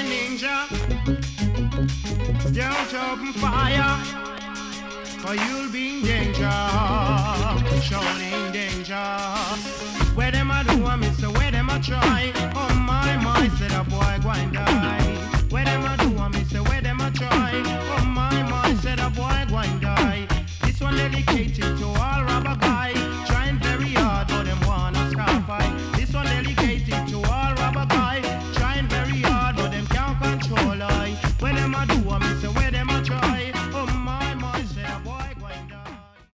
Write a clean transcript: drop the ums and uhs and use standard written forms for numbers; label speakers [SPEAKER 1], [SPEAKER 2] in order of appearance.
[SPEAKER 1] shining ninja. Don't open fire, for you'll be in danger. Shouting danger. Where them a do, Mr. Where them a try? Oh my, said a boy going die.